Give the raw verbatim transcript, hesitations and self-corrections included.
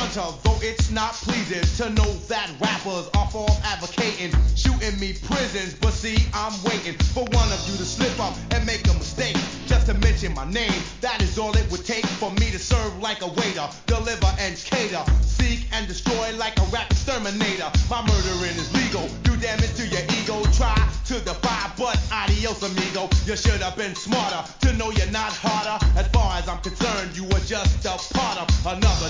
hunter, though it's not pleasing to know that rappers are false advocating, shooting me prisons. But see, I'm waiting for one of you to slip up and make a mistake, just to mention my name. That is all it would take for me to serve like a waiter, deliver and cater, seek and destroy like a rap exterminator. My murdering is legal, do damage to your ego, try to defy, but adios amigo. You should have been smarter to know you're not harder. As far as I'm concerned, you were just a part of another